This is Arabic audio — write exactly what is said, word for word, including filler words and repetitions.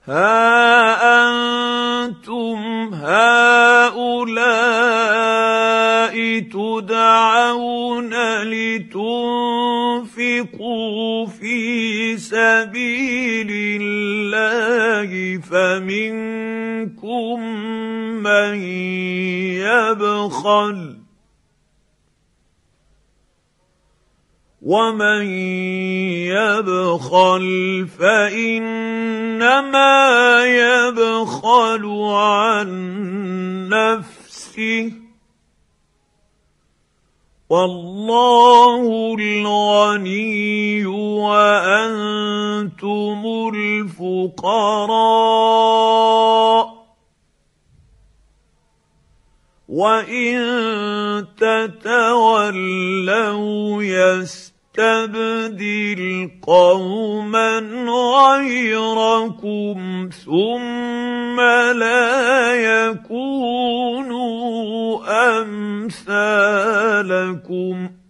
ها أنتم هؤلاء تدعون لتنفقوا في سبيل الله فمنكم من يبخل ومن يبخل فإنما يبخل عن نفسه والله الغني وأنتم الفقراء وإن تتولوا يستبدل قوما غيركم ثم لا يكونوا أمثالكم